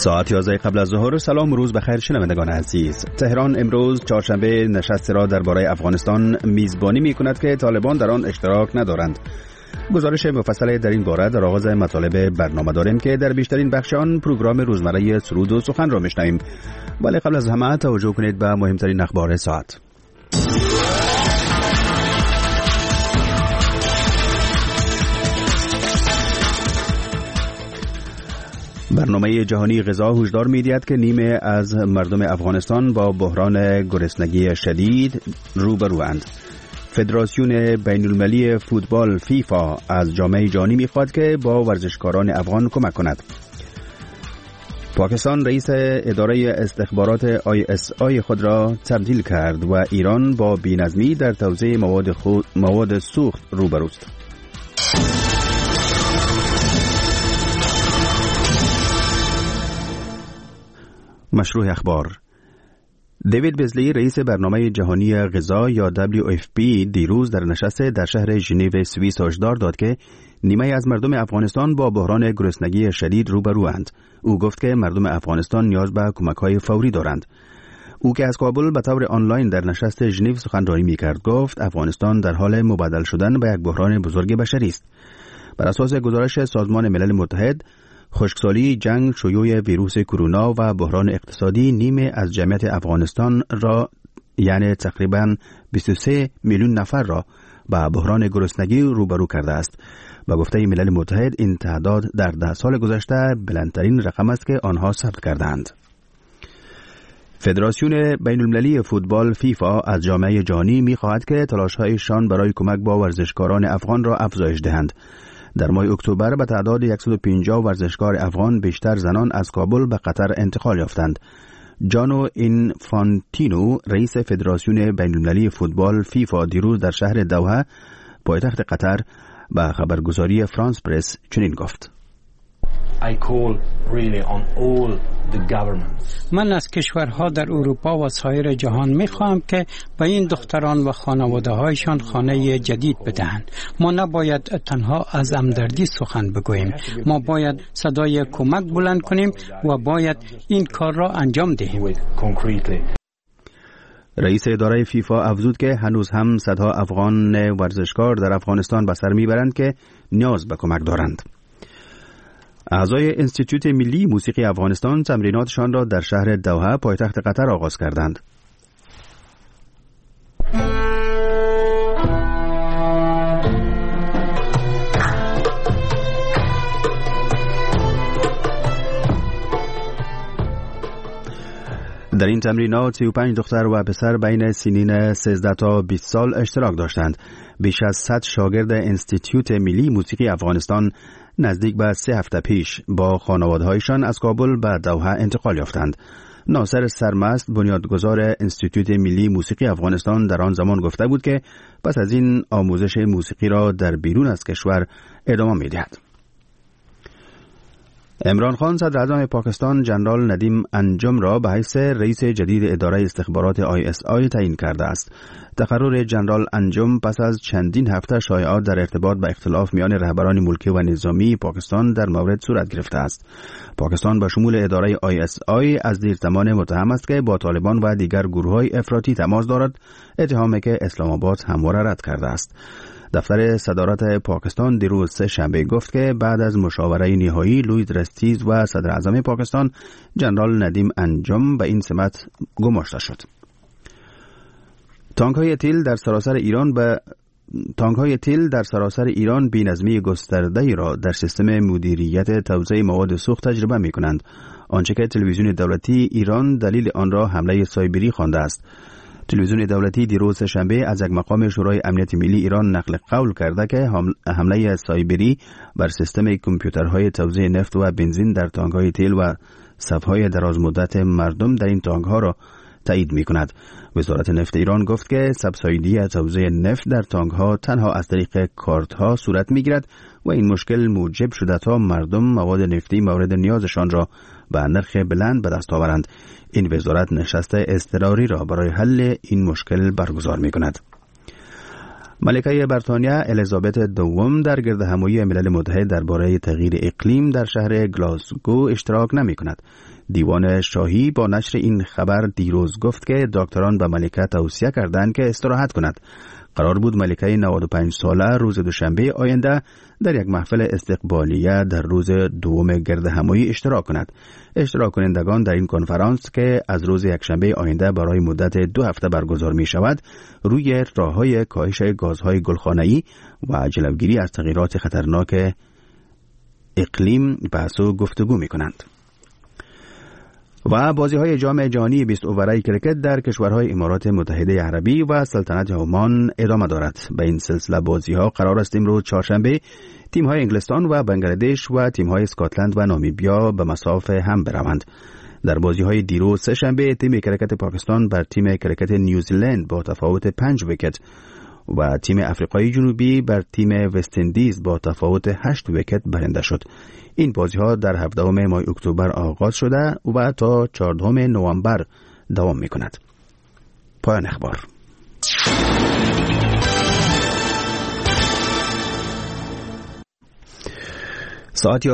ساعت 11 قبل از ظهر. سلام و روز بخیر شنوندگان عزیز. تهران امروز چهارشنبه نشستی را درباره افغانستان میزبانی می‌کند که طالبان در آن اشتراک ندارند. گزارش مفصل در این باره در آغاز مطالب برنامه داریم که در بیشترین بخش آن پروگرام روزمره سرود و سخن را میشنویم. ولی قبل از همه توجه کنید به مهمترین اخبار ساعت. برنامه جهانی غذا هشدار می‌دهد که نیمه از مردم افغانستان با بحران گرسنگی شدید روبروند. فدراسیون بین‌المللی فوتبال فیفا از جامعه جهانی می‌خواهد که با ورزشکاران افغان کمک کند. پاکستان رئیس اداره استخبارات ISI خود را تبدیل کرد و ایران با بی‌نظمی در توزیع مواد سوخت روبروست. مشروع اخبار. دیوید بیزلی رئیس برنامه جهانی غذا یا WFP دیروز در نشست در شهر ژنو سوئیس هشدار داد که نیمه از مردم افغانستان با بحران گرسنگی شدید روبروند. او گفت که مردم افغانستان نیاز به کمک‌های فوری دارند. او که از کابل به طور آنلاین در نشست ژنو سخنرانی می‌کرد گفت افغانستان در حال مبادله شدن به یک بحران بزرگ بشری است. بر اساس گزارش سازمان ملل متحد، خشکسالی، جنگ، شیوع ویروس کرونا و بحران اقتصادی نیمه از جمعیت افغانستان را یعنی تقریباً 23 میلیون نفر را با بحران گرسنگی روبرو کرده است. با گفته ملل متحد این تعداد در 10 سال گذشته بلندترین رقم است که آنها ثبت کردند. فدراسیون بین‌المللی فوتبال فیفا از جامعه جهانی می‌خواهد که تلاش‌هایشان برای کمک با ورزشکاران افغان را افزایش دهند. در ماه اکتبر به تعداد 150 ورزشکار افغان بیشتر زنان از کابل به قطر انتقال یافتند. جانو اینفانتینو رئیس فدراسیون بین‌المللی فوتبال فیفا دیروز در شهر دوحه پایتخت قطر به خبرگزاری فرانس پرس چنین گفت: من از کشورها در اروپا و سایر جهان می‌خواهم که به این دختران و خانواده‌هایشان خانه جدید بدهند. ما نباید تنها از همدردی سخن بگوییم. ما باید صدای کمک بلند کنیم و باید این کار را انجام دهیم. رئیس اداره فیفا افزود که هنوز هم صدها افغان ورزشکار در افغانستان به سر میبرند که نیاز به کمک دارند. اعضای انستیتوت ملی موسیقی افغانستان تمریناتشان را در شهر دوحه پایتخت قطر آغاز کردند. در این تمرینات 35 دختر و پسر بین سنین 13 تا 20 سال اشتراک داشتند. بیش از 100 شاگرد انستیتوت ملی موسیقی افغانستان نزدیک به 3 هفته پیش با خانواده‌هایشان از کابل به دوحه انتقال یافتند. ناصر سرمست بنیادگذار انستیتوت ملی موسیقی افغانستان در آن زمان گفته بود که پس از این آموزش موسیقی را در بیرون از کشور ادامه می‌دهد. عمران خان صدر اعظم پاکستان جنرال ندیم انجم را به حیث رئیس جدید اداره استخبارات ISI تعیین کرده است. تقرر جنرال انجم پس از چندین هفته شایعات در ارتباط به اختلاف میان رهبران ملکی و نظامی پاکستان در مورد صورت گرفته است. پاکستان به شمول اداره ISI از دیرزمان متهم است که با طالبان و دیگر گروه‌های افراطی تماس دارد، اتهامی که اسلام آباد همواره رد کرده است. دفتر صدارت پاکستان دیروز سه‌شنبه گفت که بعد از مشاوره نهایی لوید رستیز و صدر اعظم پاکستان جنرال ندیم انجم به این سمت گماشته شد. تانک‌های تیل در سراسر ایران بی‌نظمی گسترده‌ای را در سیستم مدیریت توزیع مواد سوخت تجربه می‌کنند. آنچه که تلویزیون دولتی ایران دلیل آن را حمله سایبری خوانده است. تلویزیون دولتی دیروز شنبه از یک مقام شورای امنیت ملی ایران نقل قول کرده که حمله سایبری بر سیستم کامپیوترهای توزیع نفت و بنزین در تانک‌های تیل و صف‌های دراز مدت مردم در این تانک‌ها را تایید می‌کند. وزارت نفت ایران گفت که سبسایدی توزیع نفت در تانک‌ها تنها از طریق کارت‌ها صورت می‌گیرد و این مشکل موجب شده تا مردم مواد نفتی مورد نیازشان را به نرخ بلند به دست آورند. این وزارت نشست اضطراری را برای حل این مشکل برگزار می‌کند. ملکه بریتانیا الیزابت دوم در گردهمایی ملل متحد درباره تغییر اقلیم در شهر گلاسگو اشتراک نمی‌کند. دیوان شاهی با نشر این خبر دیروز گفت که دکتران به ملکه توصیه کردند که استراحت کند. قرار بود ملکه 95 ساله روز دوشنبه آینده در یک محفل استقبالیه در روز دوم گردهمایی اشتراک کند. اشتراک کنندگان در این کنفرانس که از روز یکشنبه آینده برای مدت 2 هفته برگزار می شود، روی راه‌های کاهش گازهای گلخانه‌ای و جلوگیری از تغییرات خطرناک اقلیم بحث و گفتگو می کنند. و بازی‌های جام جهانی 20 اوورهای کرکت در کشورهای امارات متحده عربی و سلطنت عمان ادامه دارد. به این سلسله بازی‌ها قرار است امروز چهارشنبه تیم‌های انگلستان و بنگلادش و تیم‌های اسکاتلند و نامیبیا به مسافه هم بروند. در بازی‌های دیروز سه‌شنبه تیم کرکت پاکستان بر تیم کرکت نیوزیلند با تفاوت 5 ویکت و تیم افریقای جنوبی بر تیم وست اندیز با تفاوت 8 ویکت برنده شد. این بازی‌ها در 17 ماه اکتبر آغاز شده و تا 14 نوامبر دوام می‌کند. پایان اخبار. ساعت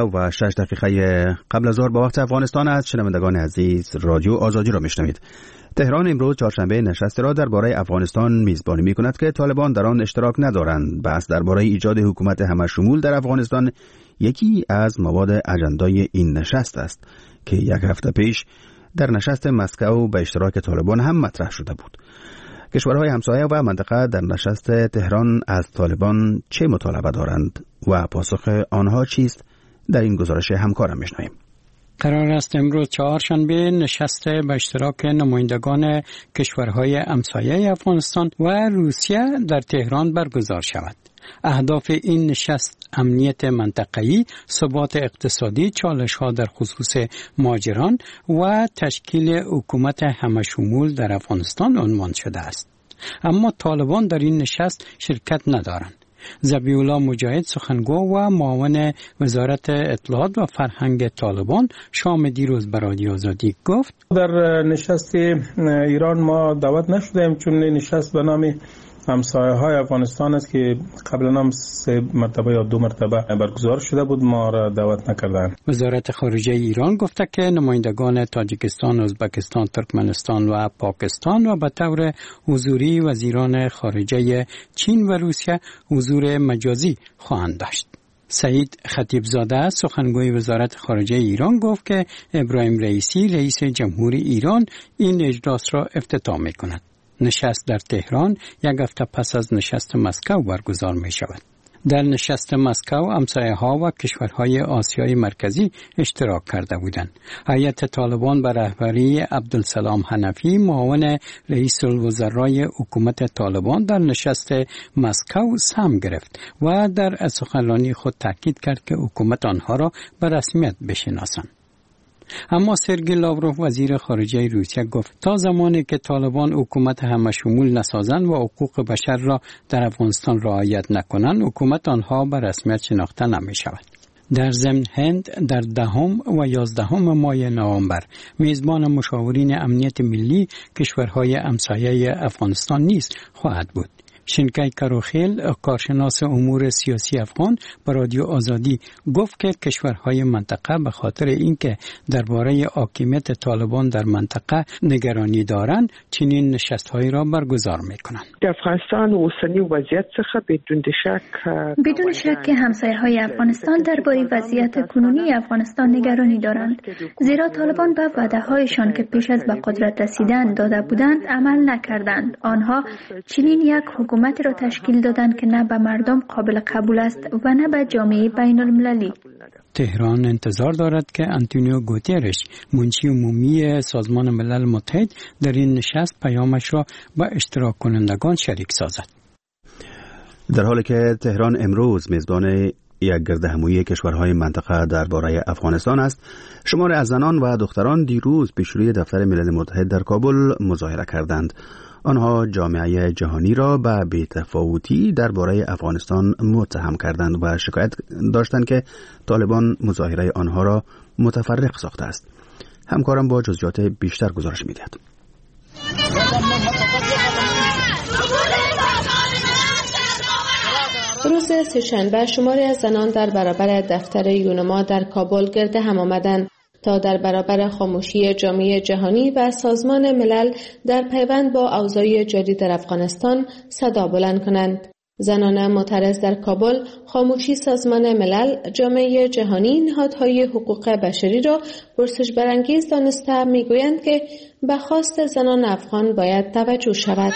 11:06 قبل از ظهر به وقت افغانستان است. شنوندگان عزیز، رادیو آزادی را میشنوید. تهران امروز چهارشنبه نشستی را درباره افغانستان میزبانی می‌کند که طالبان در آن اشتراک ندارند. بحث درباره ایجاد حکومت همشمول در افغانستان یکی از مواد اجندای این نشست است که یک هفته پیش در نشست مسکو به اشتراک طالبان هم مطرح شده بود. کشورهای همسایه و منطقه در نشست تهران از طالبان چه مطالبه دارند و پاسخ آنها چیست؟ در این گزارش همکارم میشنویم. قرار است امروز چهارشنبه نشست به اشتراک نمایندگان کشورهای همسایه افغانستان و روسیه در تهران برگزار شود. اهداف این نشست امنیت منطقه‌ای، ثبات اقتصادی، چالش‌ها در خصوص مهاجران و تشکیل حکومت همشمول در افغانستان عنوان شده است. اما طالبان در این نشست شرکت ندارند. ذبیح الله مجاهد سخنگو و معاون وزارت اطلاعات و فرهنگ طالبان شام دیروز به رادیو آزادی گفت در نشست ایران ما دعوت نشدیم، چون نشست به نام همسایه های افغانستان است که قبلا هم 3 مرتبه یا 2 مرتبه برگزار شده بود، ما را دعوت نکردند. وزارت خارجه ایران گفته که نمایندگان تاجیکستان، ازبکستان، ترکمنستان و پاکستان و به طور حضوری وزیران خارجه چین و روسیه حضور مجازی خواهند داشت. سعید خطیبزاده سخنگوی وزارت خارجه ایران گفت که ابراهیم رئیسی رئیس جمهوری ایران این اجلاس را افتتاح می‌کند. نشست در تهران یک هفته پس از نشست مسکو برگزار می شود. در نشست مسکو همسایه‌ها و کشورهای آسیای مرکزی اشتراک کرده بودند. هیئت طالبان به رهبری عبدالسلام حنفی معاون رئیس الوزرای حکومت طالبان در نشست مسکو سهم گرفت و در سخنرانی خود تاکید کرد که حکومت آنها را به رسمیت بشناسند. اما سرگئی لاوروف وزیر خارجه روسیه گفت تا زمانی که طالبان حکومت همشمول نسازند و حقوق بشر را در افغانستان رعایت نکنند، حکومت آنها به رسمیت شناخته نمی شود. در ضمن هند در 10 و 11 ماه نوامبر میزبان مشاورین امنیت ملی کشورهای همسایه افغانستان نیز خواهد بود. شنکای کروخیل کارشناس امور سیاسی افغان به رادیو آزادی گفت که کشورهای منطقه به خاطر اینکه درباره حاکمیت طالبان در منطقه نگرانی دارند چنین نشست‌هایی را برگزار می‌کنند. در افغانستان اوسنی وضعیت څخه بدون شک که همسایه‌های افغانستان درباره وضعیت کنونی افغانستان نگرانی دارند، زیرا طالبان به وعده‌هایشان که پیش از به قدرت رسیدن داده بودند عمل نکردند. آنها چنین یک حکومت را تشکیل دادند که نه به مردم قابل قبول است و نه به جامعه بین المللی. تهران انتظار دارد که آنتونیو گوترش منشی عمومی سازمان ملل متحد در این نشست پیامش را به اشتراک کنندگان شریک سازد. در حالی که تهران امروز میزبان یک گردهمایی کشورهای منطقه درباره افغانستان است، شمار از زنان و دختران دیروز پیش روی دفتر ملل متحد در کابل مظاهره کردند. آنها جامعه جهانی را به بی‌تفاوتی درباره افغانستان متهم کردند و شکایت داشتند که طالبان مظاهره آنها را متفرق ساخته است. همکارم با جزئیات بیشتر گزارش می‌دهد. روز سه‌شنبه شماری از زنان در برابر دفتر یونما در کابل گرد هم آمدند تا در برابر خاموشی جامعه جهانی و سازمان ملل در پیوند با اوضاع جدید در افغانستان صدا بلند کنند. زنان معترض در کابل خاموشی سازمان ملل، جامعه جهانی، نهادهای حقوق بشری را پرسش برانگیز دانسته میگویند که به خواست زنان افغان باید توجه شود.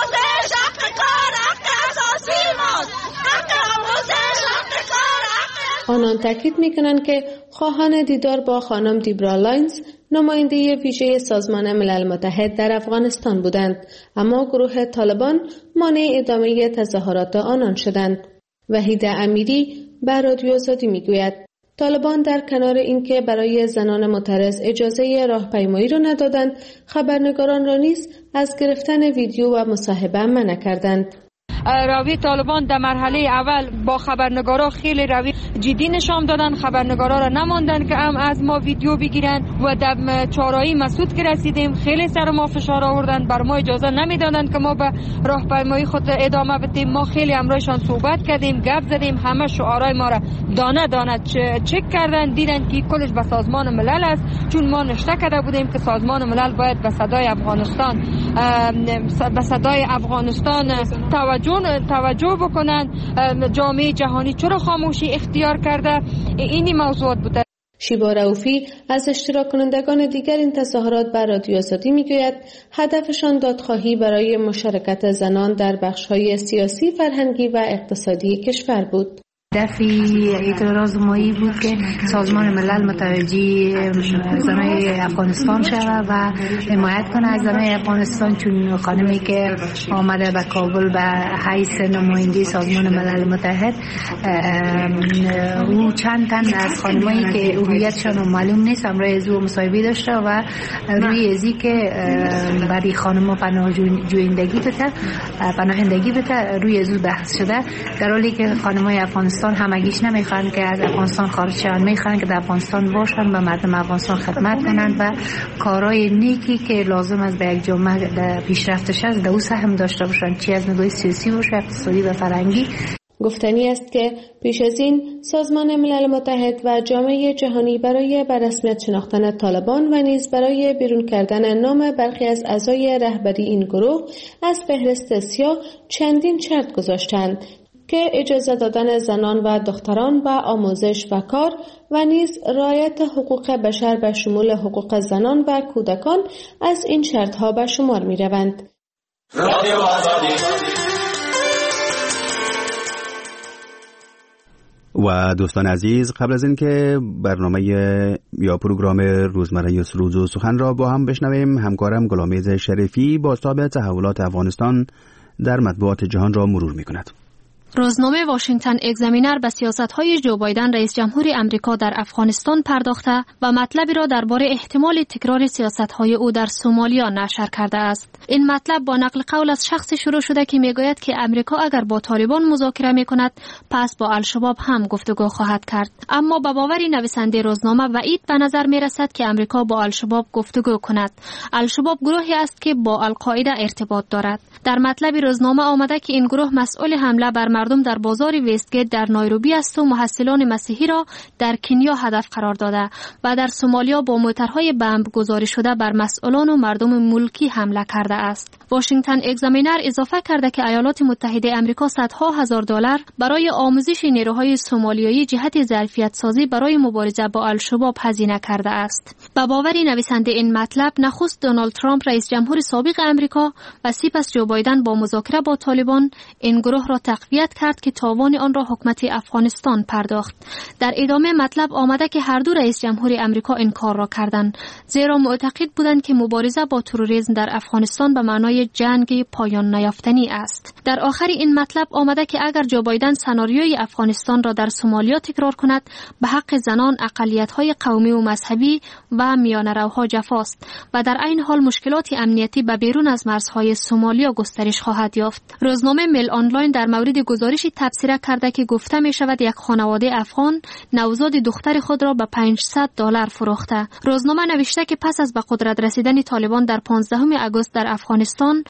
آنان تاکید میکنند که خواهان دیدار با خانم دیبرا لاینز، نماینده ویژه سازمان ملل متحد در افغانستان بودند، اما گروه طالبان مانع ادامه تظاهرات آنان شدند. وحید امیری به رادیو آزادی میگوید طالبان در کنار اینکه برای زنان معترض اجازه راهپیمایی را ندادند، خبرنگاران را نیز از گرفتن ویدیو و مصاحبه منع کردند. روی طالبان در مرحله اول با خبرنگارا خیلی روی جدی نشان دادن، خبرنگارا را نماندن که هم از ما ویدیو بگیرن و در چهارراه مسعود که رسیدیم خیلی سر ما فشار آوردن، بر ما اجازه نمیدادن که ما به راهپیمایی خود ادامه بدیم. ما خیلی امرایشان صحبت کردیم، گپ زدیم، همه شعارهای ما را دانه دانه چک کردن، دیدن که کلش به سازمان ملل است، چون ما نشته کرده بودیم که سازمان ملل باید به صدای افغانستان توجه بکنند. جامعه جهانی چرا خاموشی اختیار کرده؟ اینی موضوعات بوده. شیبا رؤوفی از اشتراک کنندگان دیگر این تظاهرات بر رادیو آزادی میگوید هدفشان دادخواهی برای مشارکت زنان در بخش‌های سیاسی، فرهنگی و اقتصادی کشور بود. هدف اعتراض مایی بود که سازمان ملل متوجه زنای افغانستان شود و حمایت کنه از زنای افغانستان، چون خانمی که آمده به کابل به حیث نماینده سازمان ملل متحد، او چند تن از خانمایی که هویتشان معلوم نیست همراه از او مصاحبه داشته و روی ازی که برای خانم‌ها پناهندگی بده روی از او بحث شده، در حالی که خانم‌های افغانستان همگیش نمیخوان که از افغانستان خارج شوند، میخوان که در افغانستان باشن، به مردم افغانستان خدمت کنند و کارهای نیکی که لازم است به یک جامعه پیشرفتش است در او سهم داشته باشند، چی از نگاه سیاسی باشه، اقتصادی و فرهنگی. گفتنی است که پیش از این سازمان ملل متحد و جامعه جهانی برای به رسمیت شناختن طالبان و نیز برای بیرون کردن نام برخی از اعضای رهبری این گروه از فهرست سیاه چندین شرط گذاشتند که اجازه دادن زنان و دختران به آموزش و کار و نیز رعایت حقوق بشر به شمول حقوق زنان و کودکان از این شرطها به شمار می روند. و دوستان عزیز، قبل از اینکه برنامه یا پروگرام روزمره روز و سخن را با هم بشنویم، همکارم گلامیز شریفی با بازتاب تحولات افغانستان در مطبوعات جهان را مرور می کند. روزنامه واشنگتن اگزامینر به سیاست‌های جو بایدن رئیس جمهور امریکا در افغانستان پرداخته و مطلبی را درباره احتمال تکرار سیاست‌های او در سومالیا نشر کرده است. این مطلب با نقل قول از شخصی شروع شده که میگوید که امریکا اگر با طالبان مذاکره می‌کند، پس با الشباب هم گفتگو خواهد کرد. اما به باور نویسنده روزنامه وعید به نظر می‌رسد که امریکا با الشباب گفتگو کند. الشباب گروهی است که با القاعده ارتباط دارد. در مطلب روزنامه آمده که این گروه مسئول حمله بر مردم در بازار وستگیت در نایروبی است و محصلان مسیحی را در کنیا هدف قرار داده و در سومالیا با موترهای بمب گذاری شده بر مسئولان و مردم ملکی حمله کرده است. واشنگتن اگزامینر اضافه کرده که ایالات متحده آمریکا صدها هزار دلار برای آموزش نیروهای سومالیایی جهت ظرفیت سازی برای مبارزه با الشباب هزینه کرده است. به باور نویسنده این مطلب، نخست دونالد ترامپ رئیس جمهور سابق آمریکا و سپس جو بایدن با مذاکره با طالبان این گروه را تقویت کرد که تاوان آن را حکومت افغانستان پرداخت. در ادامه مطلب آمده که هر دو رئیس جمهور آمریکا این کار را کردند، زیرا معتقد بودند که مبارزه با تروریسم در افغانستان به معنای جنگ پایان نیافتنی است. در آخر این مطلب آمده که اگر جو بایدن سناریوی افغانستان را در سومالیا تکرار کند، به حق زنان، اقلیت‌های قومی و مذهبی و میانه‌روها جفاست و در عین حال مشکلات امنیتی به بیرون از مرزهای سومالیا گسترش خواهد یافت. روزنامه میل آنلاین در مورد گزارشی تبصره کرده که گفته می شود یک خانواده افغان نوزاد دختر خود را به $500 فروخته. روزنامه نوشته که پس از به قدرت رسیدن طالبان در 15 آگوست در افغانستان،